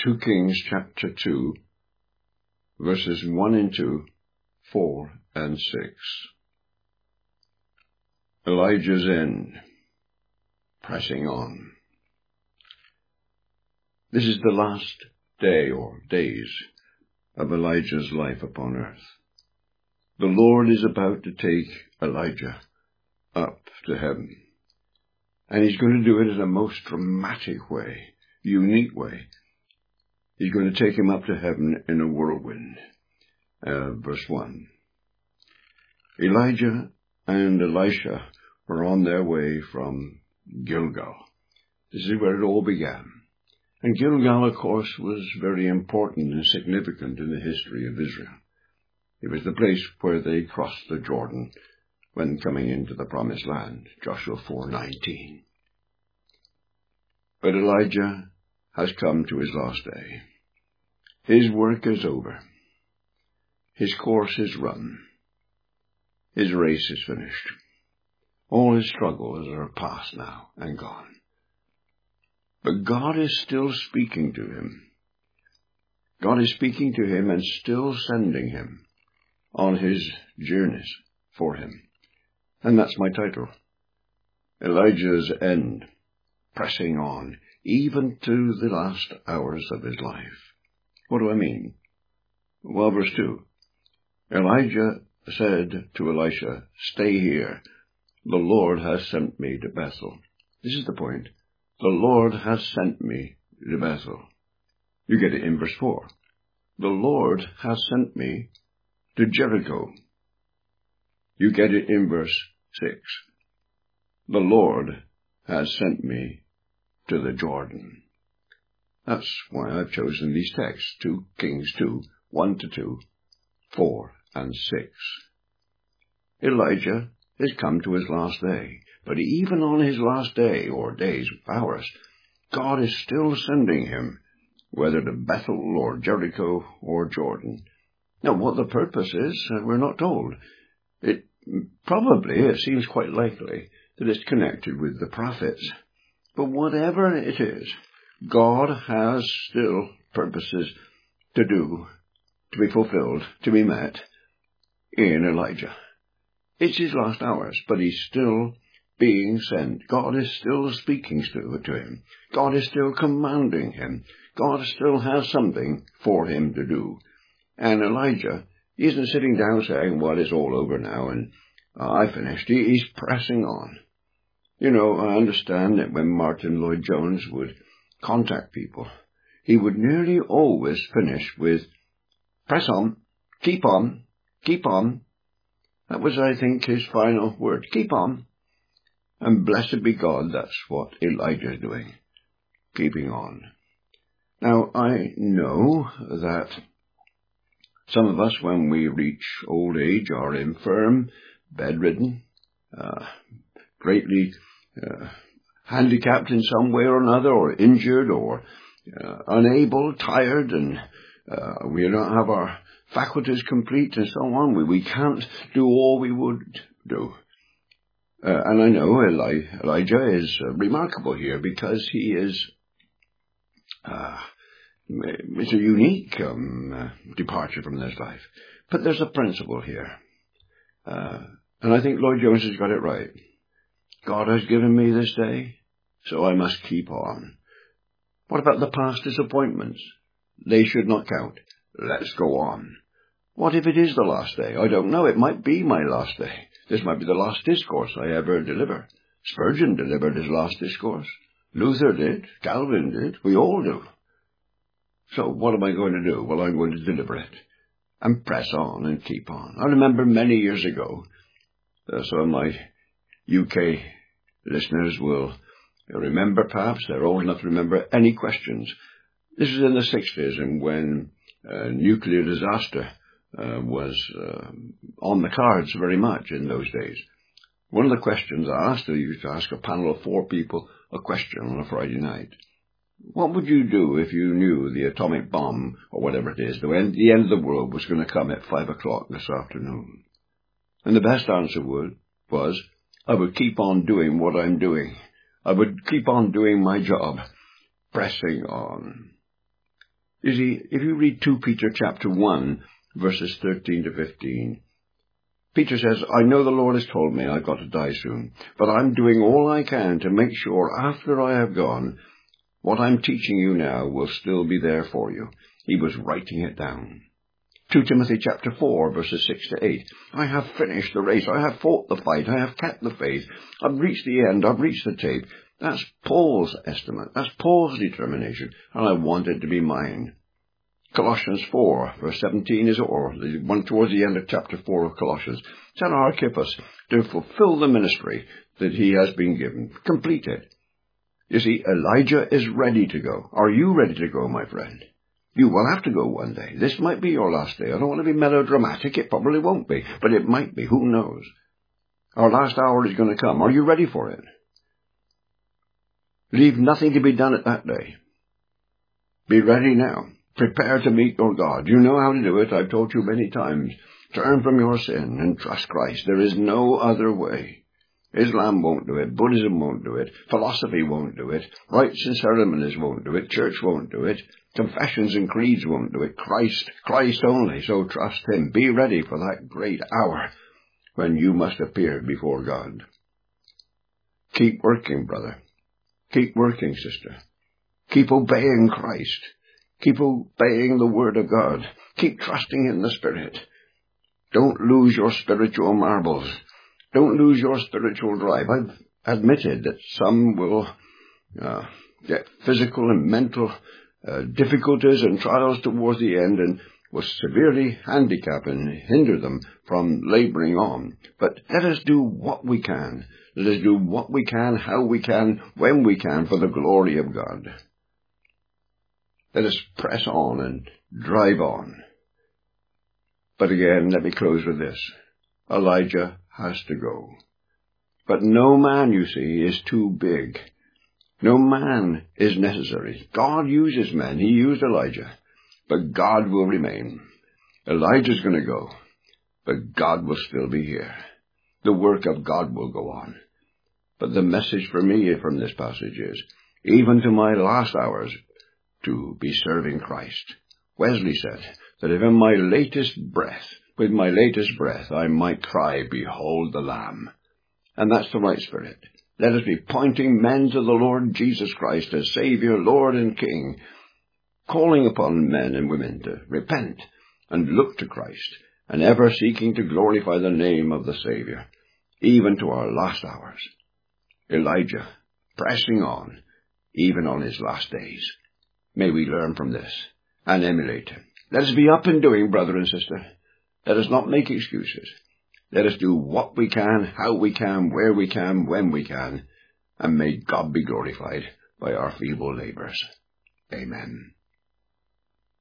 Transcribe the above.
2 Kings chapter 2, verses 1 and 2, 4 and 6. Elijah's end, pressing on. This is the last day or days of Elijah's life upon earth. The Lord is about to take Elijah up to heaven. And he's going to do it in a most dramatic way, unique way. He's going to take him up to heaven in a whirlwind. Verse 1. Elijah and Elisha were on their way from Gilgal. This is where it all began. And Gilgal, of course, was very important and significant in the history of Israel. It was the place where they crossed the Jordan when coming into the Promised Land, Joshua 4:19. But Elijah has come to his last day. His work is over. His course is run. His race is finished. All his struggles are past now and gone. But God is still speaking to him. God is speaking to him and still sending him on his journeys for him. And that's my title. Elijah's end, pressing on, even to the last hours of his life. What do I mean? Well, verse 2. Elijah said to Elisha, "Stay here. The Lord has sent me to Bethel." This is the point. The Lord has sent me to Bethel. You get it in verse 4. The Lord has sent me to Jericho. You get it in verse 6. The Lord has sent me to the Jordan. That's why I've chosen these texts, 2 Kings 2, 1-2, 4 and 6. Elijah has come to his last day, but even on his last day, or days, hours, God is still sending him, whether to Bethel or Jericho or Jordan. Now, what the purpose is, we're not told. It seems quite likely that it's connected with the prophets. But whatever it is, God has still purposes to do, to be fulfilled, to be met in Elijah. It's his last hours, but he's still being sent. God is still speaking to him. God is still commanding him. God still has something for him to do. And Elijah isn't sitting down saying, well, it's all over now and I finished. He's pressing on. You know, I understand that when Martin Lloyd-Jones would contact people, he would nearly always finish with, press on, keep on, keep on. That was, I think, his final word, keep on. And blessed be God, that's what Elijah is doing, keeping on. Now, I know that some of us, when we reach old age, are infirm, bedridden, greatly handicapped in some way or another, or injured, or unable, tired, and we don't have our faculties complete and so on. We can't do all we would do. And I know Elijah is remarkable here because he is it's a unique departure from this life. But there's a principle here. And I think Lloyd-Jones has got it right. God has given me this day, so I must keep on. What about the past disappointments? They should not count. Let's go on. What if it is the last day? I don't know. It might be my last day. This might be the last discourse I ever deliver. Spurgeon delivered his last discourse. Luther did. Calvin did. We all do. So what am I going to do? Well, I'm going to deliver it and press on and keep on. I remember many years ago, some of my UK listeners will remember, perhaps, they're old enough to remember, any questions. This was in the 60s, and when nuclear disaster was on the cards very much in those days. One of the questions I asked, I used to ask a panel of 4 people a question on a Friday night. What would you do if you knew the atomic bomb, or whatever it is, the end of the world was going to come at 5 o'clock this afternoon? And the best answer was, I would keep on doing what I'm doing. I would keep on doing my job, pressing on. You see, if you read 2 Peter chapter 1, verses 13 to 15, Peter says, I know the Lord has told me I've got to die soon, but I'm doing all I can to make sure after I have gone, what I'm teaching you now will still be there for you. He was writing it down. 2 Timothy chapter 4, verses 6 to 8. I have finished the race. I have fought the fight. I have kept the faith. I've reached the end. I've reached the tape. That's Paul's estimate. That's Paul's determination. And I want it to be mine. Colossians 4, verse 17 is the one towards the end of chapter 4 of Colossians. Tell Archippus to fulfill the ministry that he has been given. Complete it. You see, Elijah is ready to go. Are you ready to go, my friend? You will have to go one day. This might be your last day. I don't want to be melodramatic. It probably won't be, but it might be. Who knows? Our last hour is going to come. Are you ready for it? Leave nothing to be done at that day. Be ready now. Prepare to meet your God. You know how to do it. I've told you many times. Turn from your sin and trust Christ. There is no other way. Islam won't do it. Buddhism won't do it. Philosophy won't do it. Rites and ceremonies won't do it. Church won't do it. Confessions and creeds won't do it. Christ only. So trust Him. Be ready for that great hour when you must appear before God. Keep working, brother. Keep working, sister. Keep obeying Christ. Keep obeying the Word of God. Keep trusting in the Spirit. Don't lose your spiritual marbles. Don't lose your spiritual drive. I've admitted that some will get physical and mental difficulties and trials towards the end and will severely handicap and hinder them from laboring on. But let us do what we can. Let us do what we can, how we can, when we can, for the glory of God. Let us press on and drive on. But again, let me close with this. Elijah has to go. But no man, you see, is too big. No man is necessary. God uses men. He used Elijah. But God will remain. Elijah's going to go. But God will still be here. The work of God will go on. But the message for me from this passage is, even to my last hours, to be serving Christ. Wesley said that if in my latest breath, with my latest breath, I might cry, behold the Lamb. And that's the right spirit. Let us be pointing men to the Lord Jesus Christ as Savior, Lord and King, calling upon men and women to repent and look to Christ, and ever seeking to glorify the name of the Savior, even to our last hours. Elijah, pressing on, even on his last days. May we learn from this and emulate him. Let us be up and doing, brother and sister. Let us not make excuses. Let us do what we can, how we can, where we can, when we can, and may God be glorified by our feeble labors. Amen.